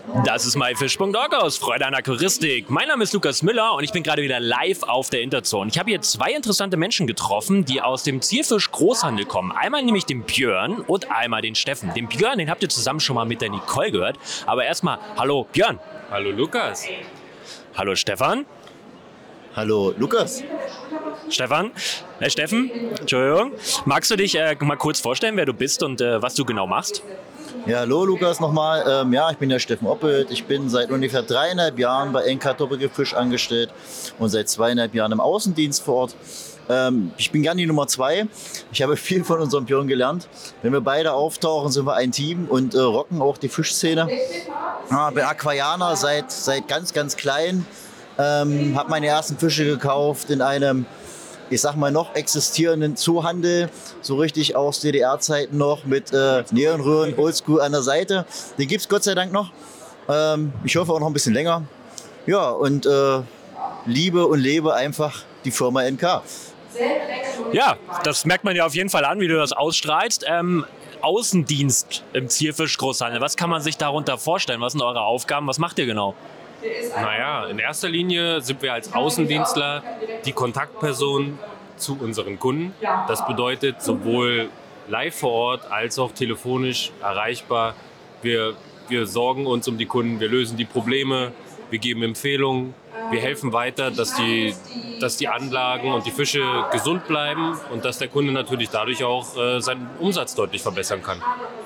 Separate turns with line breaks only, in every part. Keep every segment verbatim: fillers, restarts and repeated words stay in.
Das ist myfish punkt org aus Freude an Aquaristik. Mein Name ist Lukas Müller und ich bin gerade wieder live auf der Interzone. Ich habe hier zwei interessante Menschen getroffen, die aus dem Zierfisch-Großhandel kommen. Einmal nämlich den Björn und einmal den Steffen. Den Björn, den habt ihr zusammen schon mal mit der Nicole gehört. Aber erstmal, hallo Björn.
Hallo Lukas.
Hallo Stefan.
Hallo Lukas.
Stefan, äh, Steffen, Entschuldigung. Magst du dich äh, mal kurz vorstellen, wer du bist und äh, was du genau machst?
Ja, hallo Lukas nochmal. Ähm, ja, ich bin der Steffen Oppelt. Ich bin seit ungefähr dreieinhalb Jahren bei N K Doppelgefisch angestellt und seit zweieinhalb Jahren im Außendienst vor Ort. Ähm, ich bin gern die Nummer zwei. Ich habe viel von unserem Björn gelernt. Wenn wir beide auftauchen, sind wir ein Team und äh, rocken auch die Fischszene. Ja, bin Aquarianer seit, seit ganz, ganz klein. Ähm, habe meine ersten Fische gekauft in einem, ich sag mal, noch existierenden Zoohandel, so richtig aus D D R-Zeiten noch, mit äh, Neonröhren, Oldschool an der Seite. Den gibt es Gott sei Dank noch. Ähm, ich hoffe auch noch ein bisschen länger. Ja, und äh, liebe und lebe einfach die Firma N K.
Ja, das merkt man ja auf jeden Fall an, wie du das ausstrahlst. Ähm, Außendienst im Zierfisch-Großhandel, was kann man sich darunter vorstellen? Was sind eure Aufgaben? Was macht ihr genau?
Naja, in erster Linie sind wir als Außendienstler die Kontaktperson zu unseren Kunden. Das bedeutet sowohl live vor Ort als auch telefonisch erreichbar. Wir, wir sorgen uns um die Kunden, wir lösen die Probleme, wir geben Empfehlungen, wir helfen weiter, dass die, dass die Anlagen und die Fische gesund bleiben und dass der Kunde natürlich dadurch auch äh, seinen Umsatz deutlich verbessern kann.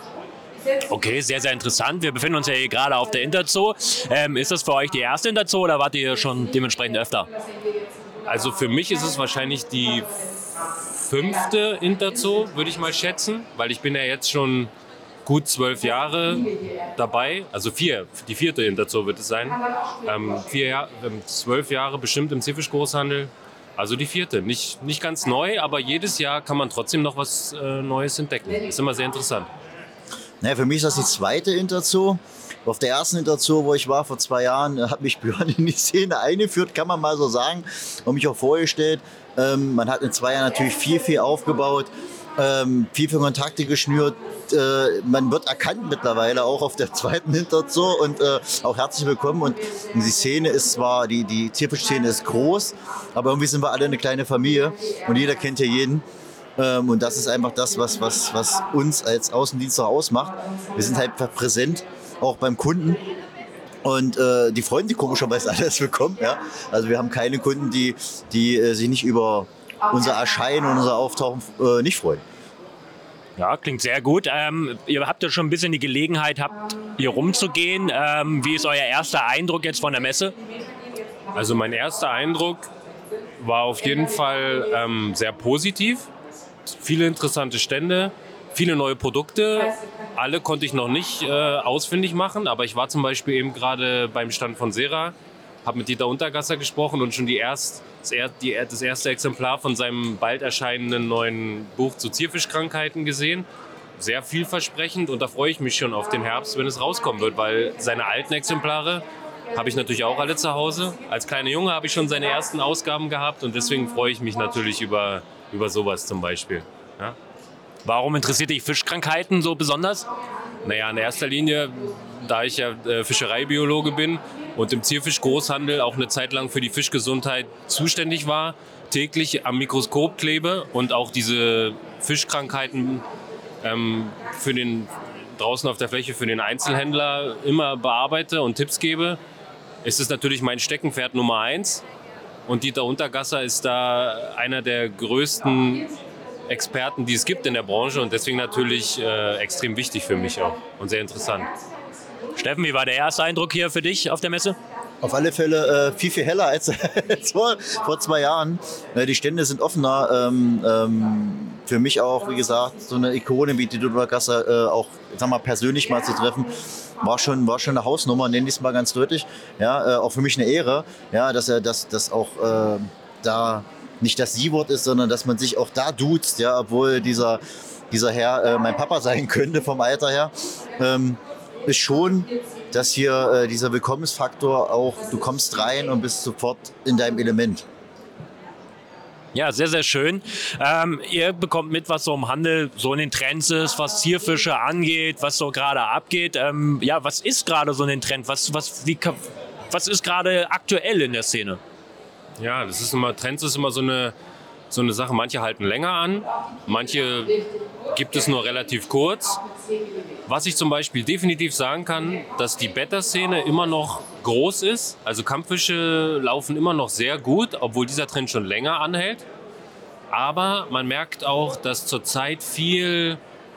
Okay, sehr, sehr interessant. Wir befinden uns ja hier gerade auf der Interzoo. Ähm, ist das für euch die erste Interzoo oder wart ihr schon dementsprechend öfter?
Also für mich ist es wahrscheinlich die fünfte Interzoo, würde ich mal schätzen, weil ich bin ja jetzt schon gut zwölf Jahre dabei, also vier, die vierte Interzoo wird es sein. Ähm, vier Jahr, ähm, zwölf Jahre bestimmt im Zierfisch-Großhandel, also die vierte. Nicht, nicht ganz neu, aber jedes Jahr kann man trotzdem noch was äh, Neues entdecken. Ist immer sehr interessant.
Naja, für mich ist das die zweite Interzoo. Auf der ersten Interzoo, wo ich war vor zwei Jahren, hat mich Björn in die Szene eingeführt, kann man mal so sagen, und mich auch vorgestellt. Ähm, man hat in zwei Jahren natürlich viel, viel aufgebaut, ähm, viel für Kontakte geschnürt. Äh, man wird erkannt mittlerweile auch auf der zweiten Interzoo und äh, auch herzlich willkommen. Und die Szene ist zwar, die, die Zierfisch-Szene ist groß, aber irgendwie sind wir alle eine kleine Familie und jeder kennt hier jeden. Ähm, und das ist einfach das, was, was, was uns als Außendienstler ausmacht. Wir sind halt präsent, auch beim Kunden. Und äh, die freuen sich komischerweise alle, dass wir kommen. Ja? Also wir haben keine Kunden, die, die äh, sich nicht über unser Erscheinen und unser Auftauchen äh, nicht freuen.
Ja, klingt sehr gut. Ähm, ihr habt ja schon ein bisschen die Gelegenheit, habt, hier rumzugehen. Ähm, wie ist euer erster Eindruck jetzt von der Messe?
Also mein erster Eindruck war auf jeden Fall ähm, sehr positiv. Viele interessante Stände, viele neue Produkte. Alle konnte ich noch nicht äh, ausfindig machen, aber ich war zum Beispiel eben gerade beim Stand von Sera, habe mit Dieter Untergasser gesprochen und schon die erst, das, er, die, das erste Exemplar von seinem bald erscheinenden neuen Buch zu Zierfischkrankheiten gesehen. Sehr vielversprechend und da freue ich mich schon auf den Herbst, wenn es rauskommen wird, weil seine alten Exemplare habe ich natürlich auch alle zu Hause. Als kleiner Junge habe ich schon seine ersten Ausgaben gehabt und deswegen freue ich mich natürlich über über sowas zum Beispiel. Ja?
Warum interessiert dich Fischkrankheiten so besonders?
Naja, in erster Linie, da ich ja äh, Fischereibiologe bin und im Zierfisch-Großhandel auch eine Zeit lang für die Fischgesundheit zuständig war, täglich am Mikroskop klebe und auch diese Fischkrankheiten ähm, für den, draußen auf der Fläche für den Einzelhändler immer bearbeite und Tipps gebe, ist es natürlich mein Steckenpferd Nummer eins. Und Dieter Untergasser ist da einer der größten Experten, die es gibt in der Branche und deswegen natürlich äh, extrem wichtig für mich auch und sehr interessant.
Steffen, wie war der erste Eindruck hier für dich auf der Messe?
Auf alle Fälle äh, viel, viel heller als, als vor, vor zwei Jahren. Äh, die Stände sind offener. Ähm, ähm, für mich auch, wie gesagt, so eine Ikone wie Dieter Untergasser äh, auch, sag mal, persönlich mal zu treffen. War schon, war schon eine Hausnummer, nenne ich es mal ganz deutlich. Ja, äh, auch für mich eine Ehre, ja, dass er das, das auch äh, da nicht das Sie-Wort ist, sondern dass man sich auch da duzt, ja, obwohl dieser, dieser Herr äh, mein Papa sein könnte vom Alter her. Ähm, ist schon, dass hier äh, dieser Willkommensfaktor auch, du kommst rein und bist sofort in deinem Element.
Ja, sehr, sehr schön. Ähm, ihr bekommt mit, was so im Handel so in den Trends ist, was Zierfische angeht, was so gerade abgeht. Ähm, ja, was ist gerade so in den Trend? Was, was, wie, was ist gerade aktuell in der Szene?
Ja, das ist immer, Trends ist immer so eine, so eine Sache. Manche halten länger an, manche gibt es nur relativ kurz. Was ich zum Beispiel definitiv sagen kann, dass die Betta-Szene immer noch groß ist. Also Kampffische laufen immer noch sehr gut, obwohl dieser Trend schon länger anhält. Aber man merkt auch, dass zurzeit viel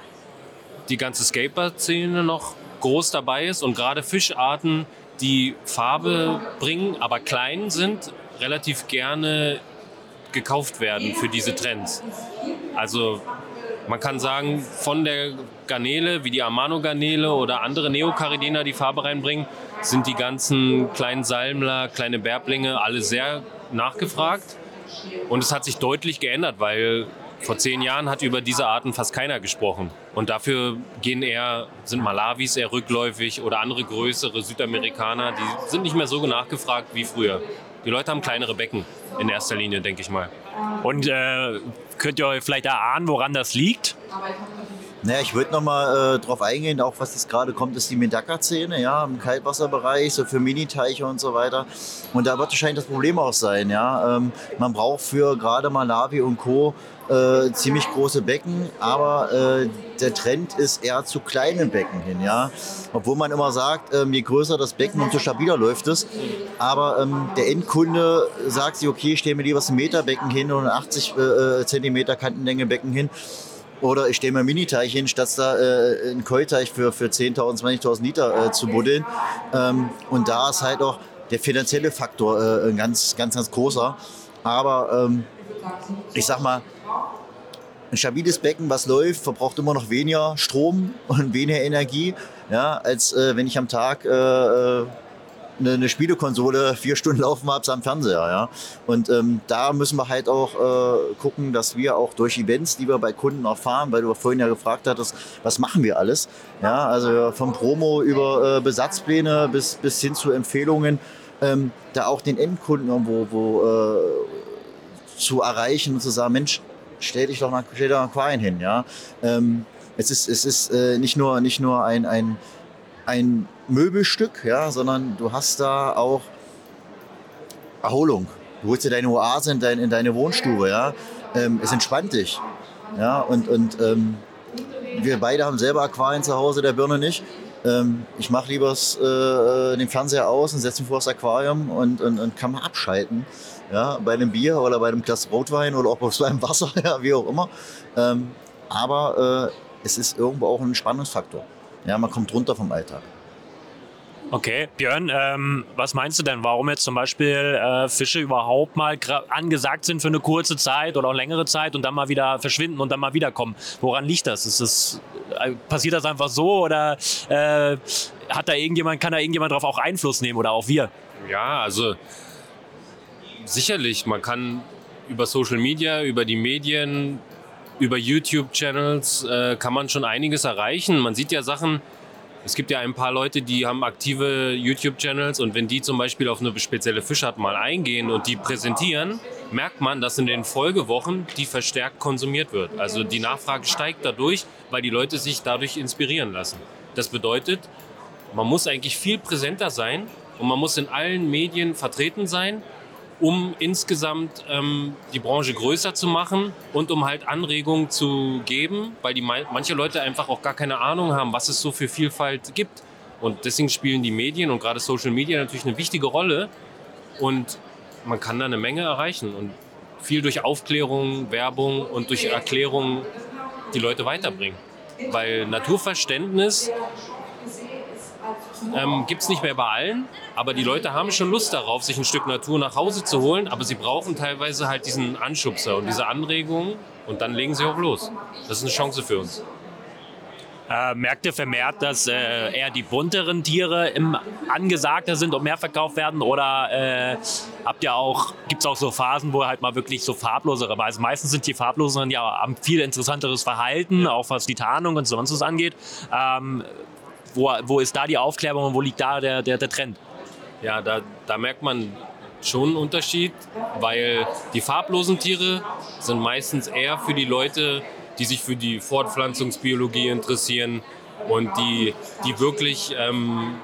die ganze Skater-Szene noch groß dabei ist und gerade Fischarten, die Farbe bringen, aber klein sind, relativ gerne gekauft werden für diese Trends. Also man kann sagen, von der Garnele, wie die Amano-Garnele oder andere Neocaridina, die Farbe reinbringen, sind die ganzen kleinen Salmler, kleine Bärblinge alle sehr nachgefragt. Und es hat sich deutlich geändert, weil vor zehn Jahren hat über diese Arten fast keiner gesprochen. Und dafür gehen eher, sind Malawis eher rückläufig oder andere größere Südamerikaner, die sind nicht mehr so nachgefragt wie früher. Die Leute haben kleinere Becken in erster Linie, denke ich mal.
Und äh, könnt ihr euch vielleicht erahnen, woran das liegt?
Naja, ich würde noch mal äh, drauf eingehen, auch was jetzt gerade kommt, ist die Medaka-Szene, ja, im Kaltwasserbereich, so für Miniteiche und so weiter. Und da wird wahrscheinlich das Problem auch sein, ja. Ähm, man braucht für gerade Malawi und Co. Äh, ziemlich große Becken, aber äh, der Trend ist eher zu kleinen Becken hin, ja. Obwohl man immer sagt, ähm, je größer das Becken, umso stabiler läuft es. Aber ähm, der Endkunde sagt sich, okay, ich stelle mir lieber ein Meterbecken hin und ein achtzig äh, Zentimeter Kantenlänge Becken hin. Oder ich stelle mir einen Miniteich hin, statt da äh, einen Koi-Teich für, für zehntausend, zwanzigtausend Liter äh, zu buddeln. Ähm, und da ist halt auch der finanzielle Faktor äh, ein ganz, ganz, ganz großer. Aber ähm, ich sag mal, ein stabiles Becken, was läuft, verbraucht immer noch weniger Strom und weniger Energie, ja, als äh, wenn ich am Tag äh, eine, eine Spielekonsole vier Stunden laufen habe am Fernseher. Ja. Und ähm, da müssen wir halt auch äh, gucken, dass wir auch durch Events, die wir bei Kunden erfahren, weil du vorhin ja gefragt hattest, was machen wir alles? Ja, also vom Promo über äh, Besatzpläne bis, bis hin zu Empfehlungen, ähm, da auch den Endkunden irgendwo wo, äh, zu erreichen und zu sagen, Mensch, stell dich doch nach, stell dich doch nach Aquarien hin. Ja? Ähm, es ist, es ist äh, nicht nur, nicht nur ein, ein, ein Möbelstück, ja, sondern du hast da auch Erholung. Du holst dir deine Oase in, dein, in deine Wohnstube. Ja? Ähm, es entspannt dich. Ja? Und, und ähm, wir beide haben selber Aquarien zu Hause, der Birne nicht. Ähm, ich mache lieber äh, den Fernseher aus und setze mich vor das Aquarium und, und, und kann mal abschalten. Ja, bei einem Bier oder bei einem Glas Rotwein oder auch bei einem Wasser, ja, wie auch immer. Ähm, aber äh, es ist irgendwo auch ein Spannungsfaktor. Ja, man kommt runter vom Alltag.
Okay, Björn, ähm, was meinst du denn, warum jetzt zum Beispiel äh, Fische überhaupt mal angesagt sind für eine kurze Zeit oder auch längere Zeit und dann mal wieder verschwinden und dann mal wiederkommen? Woran liegt das? Ist das äh, passiert das einfach so oder äh, hat da irgendjemand, kann da irgendjemand drauf auch Einfluss nehmen oder auch wir?
Ja, also sicherlich, man kann über Social Media, über die Medien, über YouTube-Channels äh, kann man schon einiges erreichen. Man sieht ja Sachen, es gibt ja ein paar Leute, die haben aktive YouTube-Channels und wenn die zum Beispiel auf eine spezielle Fischart mal eingehen und die präsentieren, merkt man, dass in den Folgewochen die verstärkt konsumiert wird. Also die Nachfrage steigt dadurch, weil die Leute sich dadurch inspirieren lassen. Das bedeutet, man muss eigentlich viel präsenter sein und man muss in allen Medien vertreten sein, um insgesamt ähm, die Branche größer zu machen und um halt Anregungen zu geben, weil die manche Leute einfach auch gar keine Ahnung haben, was es so für Vielfalt gibt. Und deswegen spielen die Medien und gerade Social Media natürlich eine wichtige Rolle und man kann da eine Menge erreichen und viel durch Aufklärung, Werbung und durch Erklärung die Leute weiterbringen. Weil Naturverständnis Ähm, gibt es nicht mehr bei allen, aber die Leute haben schon Lust darauf, sich ein Stück Natur nach Hause zu holen, aber sie brauchen teilweise halt diesen Anschubser und diese Anregungen und dann legen sie auch los. Das ist eine Chance für uns.
Äh, merkt ihr vermehrt, dass äh, eher die bunteren Tiere im angesagter sind und mehr verkauft werden oder äh, habt ihr auch, gibt es auch so Phasen, wo halt mal wirklich so farblosere, also meistens sind die farbloseren ja haben viel interessanteres Verhalten, auch was die Tarnung und sonst was angeht. Ähm, Wo, wo ist da die Aufklärung und wo liegt da der, der, der Trend?
Ja, da, da merkt man, schon einen Unterschied, weil die farblosen Tiere sind meistens eher für die Leute, die sich für die Fortpflanzungsbiologie interessieren und die, die wirklich ähm,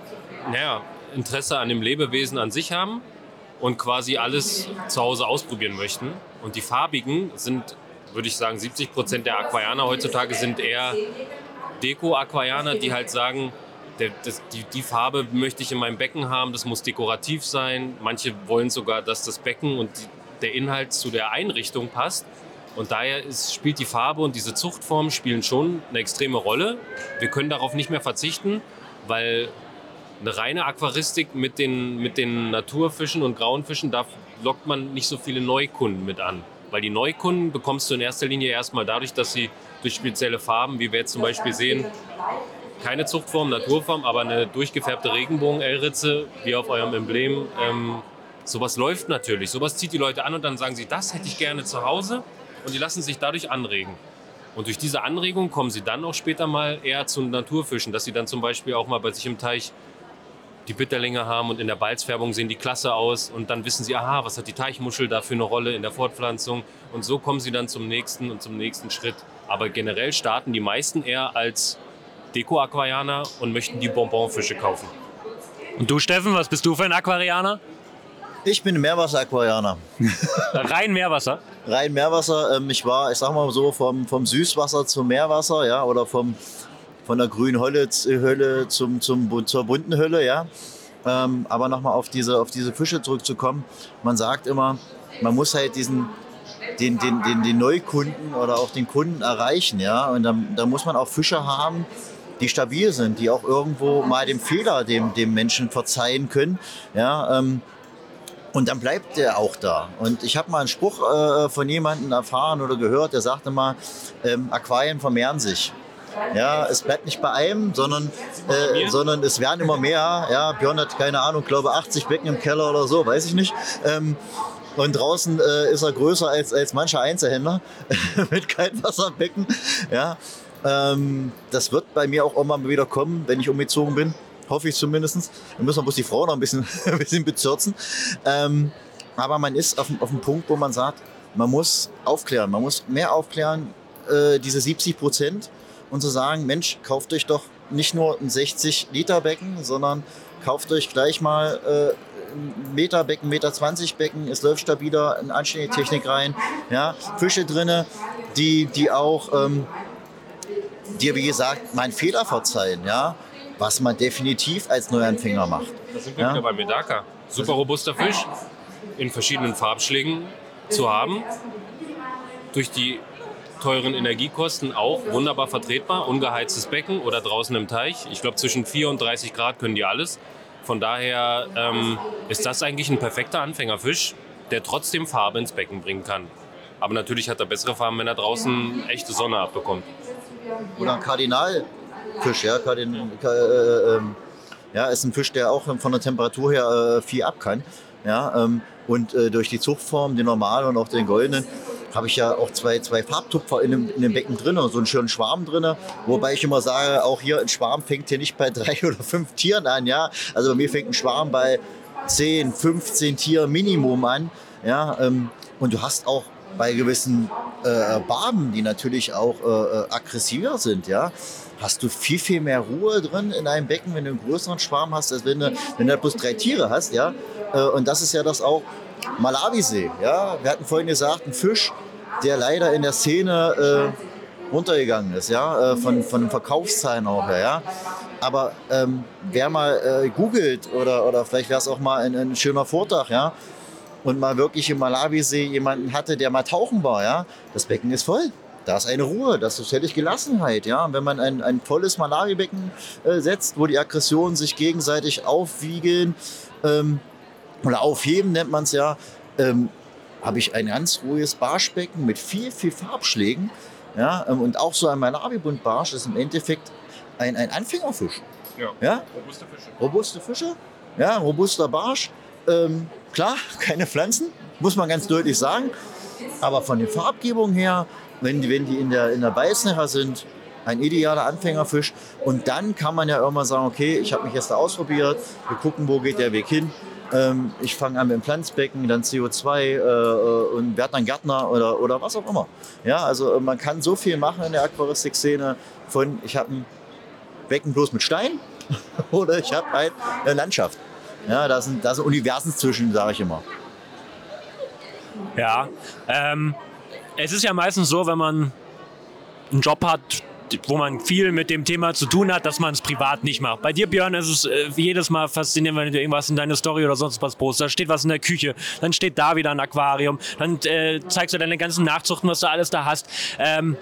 naja, Interesse an dem Lebewesen an sich haben und quasi alles zu Hause ausprobieren möchten. Und die farbigen sind, würde ich sagen, siebzig Prozent der Aquarianer heutzutage sind eher Deko-Aquarianer, die halt sagen, der, das, die, die Farbe möchte ich in meinem Becken haben, das muss dekorativ sein. Manche wollen sogar, dass das Becken und die, der Inhalt zu der Einrichtung passt. Und daher ist, spielt die Farbe und diese Zuchtformen spielen schon eine extreme Rolle. Wir können darauf nicht mehr verzichten, weil eine reine Aquaristik mit den, mit den Naturfischen und grauen Fischen, da lockt man nicht so viele Neukunden mit an. Weil die Neukunden bekommst du in erster Linie erstmal dadurch, dass sie durch spezielle Farben, wie wir jetzt zum Beispiel sehen, keine Zuchtform, Naturform, aber eine durchgefärbte Regenbogen-L-Ritze, wie auf eurem Emblem, ähm, sowas läuft natürlich. Sowas zieht die Leute an und dann sagen sie, das hätte ich gerne zu Hause. Und die lassen sich dadurch anregen. Und durch diese Anregung kommen sie dann auch später mal eher zu Naturfischen, dass sie dann zum Beispiel auch mal bei sich im Teich die Bitterlinge haben und in der Balzfärbung sehen die klasse aus. Und dann wissen sie, aha, was hat die Teichmuschel da für eine Rolle in der Fortpflanzung. Und so kommen sie dann zum nächsten und zum nächsten Schritt. Aber generell starten die meisten eher als Deko-Aquarianer und möchten die Bonbonfische kaufen.
Und du, Steffen, was bist du für ein Aquarianer?
Ich bin ein Meerwasser-Aquarianer.
Rein Meerwasser?
Rein Meerwasser. Ähm, ich war, ich sag mal so, vom, vom Süßwasser zum Meerwasser, ja, oder vom, von der grünen Hölle, Hölle zum, zum, zur bunten Hölle, ja. Ähm, aber nochmal auf diese, auf diese Fische zurückzukommen. Man sagt immer, man muss halt diesen, den, den, den, den Neukunden oder auch den Kunden erreichen, ja. Und dann, dann muss man auch Fische haben, die stabil sind, die auch irgendwo mal dem Fehler dem, dem Menschen verzeihen können, ja. Ähm, Und dann bleibt der auch da. Und ich habe mal einen Spruch äh, von jemandem erfahren oder gehört, der sagte mal, ähm, Aquarien vermehren sich. Ja, es bleibt nicht bei einem, sondern, äh, sondern es werden immer mehr. Ja, Björn hat, keine Ahnung, glaube achtzig Becken im Keller oder so, weiß ich nicht. Ähm, und draußen äh, ist er größer als, als mancher Einzelhändler mit Kaltwasserbecken. Ja, ähm, das wird bei mir auch immer wieder kommen, wenn ich umgezogen bin. Hoffe ich zumindest. Da müssen wir bloß die Frau noch ein bisschen, ein bisschen bezürzen. Ähm, aber man ist auf, auf dem Punkt, wo man sagt, man muss aufklären. Man muss mehr aufklären, äh, diese siebzig Prozent. Und zu sagen, Mensch, kauft euch doch nicht nur ein sechzig Liter Becken, sondern kauft euch gleich mal äh, ein Meter Becken, Meter zwanzig Becken. Es läuft stabiler, eine anständige Technik rein. Ja, Fische drin, die, die auch ähm, dir, wie gesagt, meinen Fehler verzeihen. Ja. Was man definitiv als Neuanfänger macht.
Da sind wir
ja?
wieder bei Medaka. Super robuster Fisch, in verschiedenen Farbschlägen zu haben. Durch die teuren Energiekosten auch wunderbar vertretbar. Ungeheiztes Becken oder draußen im Teich. Ich glaube, zwischen vier und dreißig Grad können die alles. Von daher ähm, ist das eigentlich ein perfekter Anfängerfisch, der trotzdem Farbe ins Becken bringen kann. Aber natürlich hat er bessere Farben, wenn er draußen echte Sonne abbekommt.
Oder ein Kardinal. Fisch, ja, Kardin, äh, äh, ja, ist ein Fisch, der auch von der Temperatur her äh, viel ab kann. Ja, ähm, und äh, durch die Zuchtform, den normalen und auch den goldenen, habe ich ja auch zwei, zwei Farbtupfer in dem, in dem Becken drin, so einen schönen Schwarm drin. Wobei ich immer sage, auch hier ein Schwarm fängt hier nicht bei drei oder fünf Tieren an. Ja? Also bei mir fängt ein Schwarm bei zehn, fünfzehn Tieren Minimum an. Ja? Ähm, und du hast auch bei gewissen äh, Barben, die natürlich auch äh, aggressiver sind, ja, hast du viel, viel mehr Ruhe drin in einem Becken, wenn du einen größeren Schwarm hast, als wenn du, wenn du bloß drei Tiere hast. Ja? Und das ist ja das auch Malawisee. Ja? Wir hatten vorhin gesagt, ein Fisch, der leider in der Szene äh, runtergegangen ist, ja? äh, von, von den Verkaufszahlen auch her. Ja? Aber ähm, wer mal äh, googelt oder, oder vielleicht wäre es auch mal ein, ein schöner Vortrag, ja? Und mal wirklich im Malawisee jemanden hatte, der mal tauchen war, ja? Das Becken ist voll. Da ist eine Ruhe, das ist völlig Gelassenheit. Ja? Und wenn man ein, ein volles Malawi-Becken äh, setzt, wo die Aggressionen sich gegenseitig aufwiegeln ähm, oder aufheben, nennt man es ja, ähm, habe ich ein ganz ruhiges Barschbecken mit viel, viel Farbschlägen. Ja? Ähm, und auch so ein Malawi-Buntbarsch ist im Endeffekt ein, ein Anfängerfisch.
Ja,
ja?
robuste Fische.
Robuste Fische, ja, robuster Barsch. Ähm, klar, keine Pflanzen, muss man ganz deutlich sagen. Aber von der Farbgebung her, wenn die, wenn die in der, in der Beißnäher sind, ein idealer Anfängerfisch. Und dann kann man ja irgendwann sagen, okay, ich habe mich jetzt da ausprobiert, wir gucken, wo geht der Weg hin. Ähm, ich fange an mit dem Pflanzbecken, dann C O zwei äh, und werde dann Gärtner oder, oder was auch immer. Ja, also man kann so viel machen in der Aquaristik-Szene von, ich habe ein Becken bloß mit Stein oder ich habe halt eine Landschaft. Ja, da sind, da sind Universen zwischen, sage ich immer.
Ja, ähm, es ist ja meistens so, wenn man einen Job hat, wo man viel mit dem Thema zu tun hat, dass man es privat nicht macht. Bei dir, Björn, ist es äh, jedes Mal faszinierend, wenn du irgendwas in deine Story oder sonst was postest. Da steht was in der Küche, dann steht da wieder ein Aquarium, dann äh, zeigst du deine ganzen Nachzuchten, was du alles da hast. Ähm,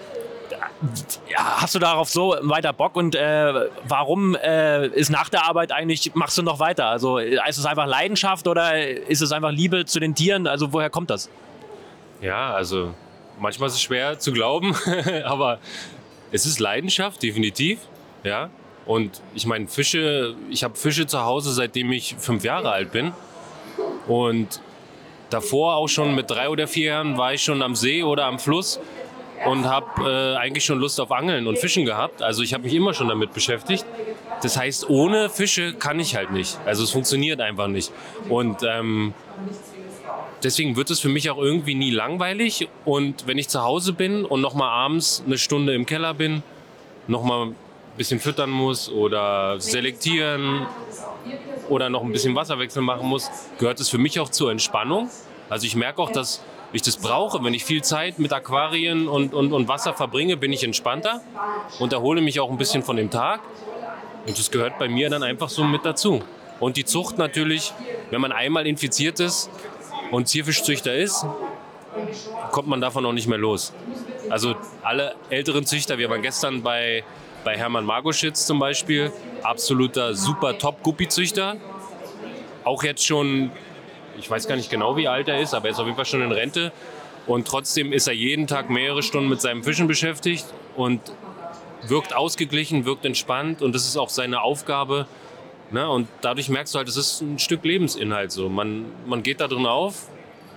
ja, hast du darauf so weiter Bock und äh, warum äh, ist nach der Arbeit eigentlich, machst du noch weiter? Also ist es einfach Leidenschaft oder ist es einfach Liebe zu den Tieren? Also woher kommt das?
Ja, also manchmal ist es schwer zu glauben, aber es ist Leidenschaft, definitiv. Ja. Und ich meine, Fische, ich habe Fische zu Hause, seitdem ich fünf Jahre alt bin. Und davor auch schon mit drei oder vier Jahren war ich schon am See oder am Fluss und habe äh, eigentlich schon Lust auf Angeln und Fischen gehabt. Also ich habe mich immer schon damit beschäftigt. Das heißt, ohne Fische kann ich halt nicht. Also es funktioniert einfach nicht. Und ähm, deswegen wird es für mich auch irgendwie nie langweilig. Und wenn ich zu Hause bin und nochmal abends eine Stunde im Keller bin, nochmal ein bisschen füttern muss oder selektieren oder noch ein bisschen Wasserwechsel machen muss, gehört es für mich auch zur Entspannung. Also ich merke auch, dass ich das brauche. Wenn ich viel Zeit mit Aquarien und, und, und Wasser verbringe, bin ich entspannter und erhole mich auch ein bisschen von dem Tag. Und das gehört bei mir dann einfach so mit dazu. Und die Zucht natürlich, wenn man einmal infiziert ist und Zierfischzüchter ist, kommt man davon auch nicht mehr los. Also alle älteren Züchter, wir waren gestern bei, bei Hermann Margoschitz zum Beispiel, absoluter super Top-Guppi-Züchter. Auch jetzt schon, ich weiß gar nicht genau, wie alt er ist, aber er ist auf jeden Fall schon in Rente. Und trotzdem ist er jeden Tag mehrere Stunden mit seinen Fischen beschäftigt und wirkt ausgeglichen, wirkt entspannt. Und das ist auch seine Aufgabe. Ne? Und dadurch merkst du halt, es ist ein Stück Lebensinhalt. So. Man, man geht da drin auf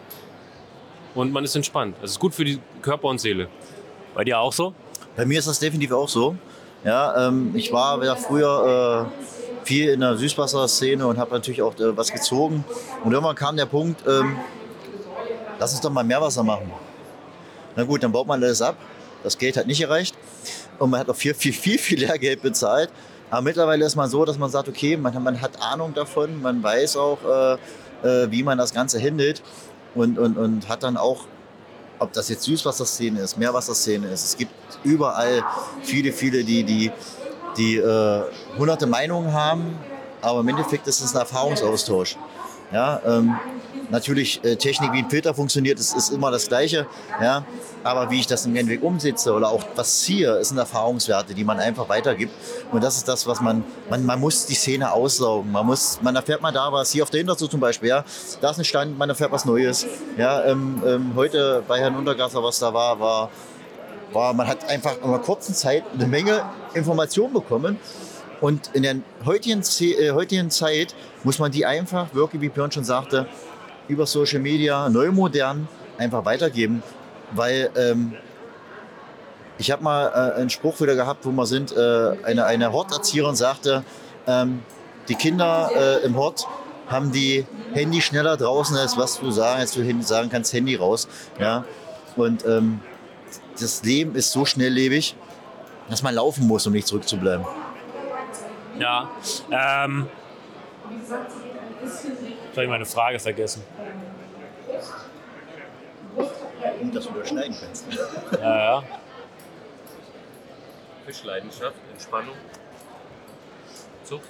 und man ist entspannt. Das ist gut für die Körper und Seele.
Bei dir auch so?
Bei mir ist das definitiv auch so. Ja, ähm, ich war ja früher äh, viel in der Süßwasserszene und habe natürlich auch äh, was gezogen. Und irgendwann kam der Punkt, ähm, lass uns doch mal Meerwasser machen. Na gut, dann baut man alles ab. Das Geld hat nicht gereicht. Und man hat auch viel, viel, viel, viel Lehrgeld bezahlt. Aber mittlerweile ist man so, dass man sagt, okay, man, man hat Ahnung davon, man weiß auch, äh, äh, wie man das Ganze handelt und, und, und hat dann auch, ob das jetzt Süßwasserszene ist, Meerwasserszene ist, es gibt überall viele, viele, die, die, die äh, hunderte Meinungen haben, aber im Endeffekt ist es ein Erfahrungsaustausch. Ja, ähm, natürlich, äh, Technik, wie ein Filter funktioniert, ist, ist immer das Gleiche. Ja? Aber wie ich das im Endeffekt umsetze oder auch was ziehe, ist sind Erfahrungswerte, die man einfach weitergibt. Und das ist das, was man, man, man muss die Szene aussaugen. Man, muss, man erfährt mal da was, hier auf der Hinterzu zum Beispiel. Ja? Da ist ein Stand, man erfährt was Neues. Ja, ähm, ähm, heute bei Herrn Untergasser, was da war, war, war, man hat einfach in einer kurzen Zeit eine Menge Informationen bekommen. Und in der heutigen, äh, heutigen Zeit muss man die einfach, wirklich, wie Björn schon sagte, über Social Media, neu modern, einfach weitergeben. Weil ähm, ich habe mal äh, einen Spruch wieder gehabt, wo wir sind, äh, eine, eine Horterzieherin sagte, ähm, die Kinder äh, im Hort haben die Handy schneller draußen, als was du sagen, als du sagen kannst, Handy raus. Ja? Und ähm, das Leben ist so schnelllebig, dass man laufen muss, um nicht zurückzubleiben.
Ja, ähm, jetzt habe ich meine Frage vergessen.
Und dass du überschneiden kannst.
Ja, ja.
Fischleidenschaft, Entspannung, Zucht.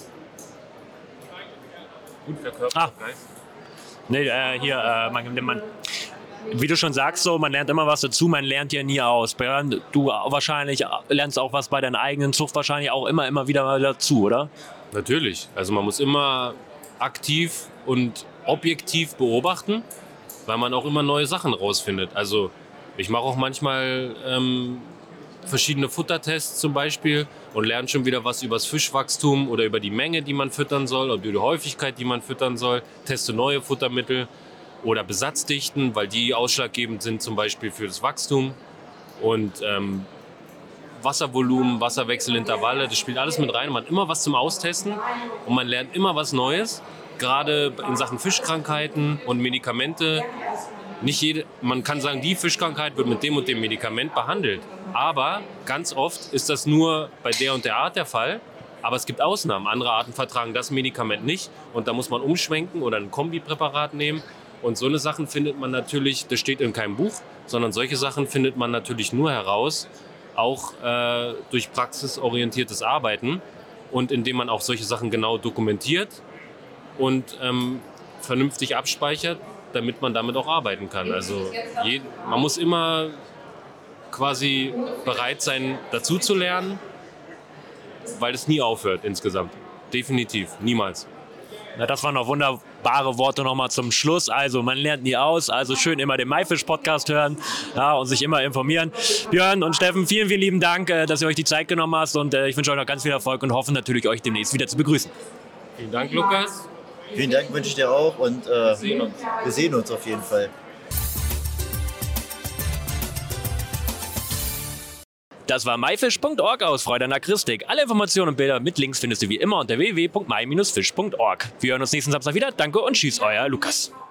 Gut für Körper
Ah.
und Geist.
Nee, äh, hier, äh, man, man, wie du schon sagst, so, man lernt immer was dazu, man lernt ja nie aus. Björn, du wahrscheinlich lernst auch was bei deiner eigenen Zucht wahrscheinlich auch immer, immer wieder mal dazu, oder?
Natürlich. Also man muss immer aktiv und objektiv beobachten, weil man auch immer neue Sachen rausfindet. Also ich mache auch manchmal ähm, verschiedene Futtertests zum Beispiel und lerne schon wieder was über das Fischwachstum oder über die Menge, die man füttern soll, oder über die Häufigkeit, die man füttern soll. Teste neue Futtermittel oder Besatzdichten, weil die ausschlaggebend sind zum Beispiel für das Wachstum. Und ähm, Wasservolumen, Wasserwechselintervalle, das spielt alles mit rein. Man hat immer was zum Austesten und man lernt immer was Neues. Gerade in Sachen Fischkrankheiten und Medikamente. Nicht jede, man kann sagen, die Fischkrankheit wird mit dem und dem Medikament behandelt. Aber ganz oft ist das nur bei der und der Art der Fall. Aber es gibt Ausnahmen. Andere Arten vertragen das Medikament nicht. Und da muss man umschwenken oder ein Kombipräparat nehmen. Und so eine Sachen findet man natürlich, das steht in keinem Buch, sondern solche Sachen findet man natürlich nur heraus, auch äh, durch praxisorientiertes Arbeiten und indem man auch solche Sachen genau dokumentiert und ähm, vernünftig abspeichert, damit man damit auch arbeiten kann. Also je, man muss immer quasi bereit sein, dazu zu lernen, weil es nie aufhört insgesamt. Definitiv, niemals.
Na, das waren noch wunderbare Worte nochmal zum Schluss. Also, man lernt nie aus. Also schön immer den Maifisch-Podcast hören, ja, und sich immer informieren. Björn und Steffen, vielen, vielen lieben Dank, äh, dass ihr euch die Zeit genommen habt. Und äh, ich wünsche euch noch ganz viel Erfolg und hoffe natürlich, euch demnächst wieder zu begrüßen.
Vielen Dank, Lukas.
Vielen Dank wünsche ich dir auch und äh, wir, sehen uns. wir sehen uns auf jeden Fall.
Das war myfish punkt org aus Freude an Aquaristik. Alle Informationen und Bilder mit Links findest du wie immer unter w w w punkt my Bindestrich fish punkt org. Wir hören uns nächsten Samstag wieder. Danke und tschüss, euer Lukas.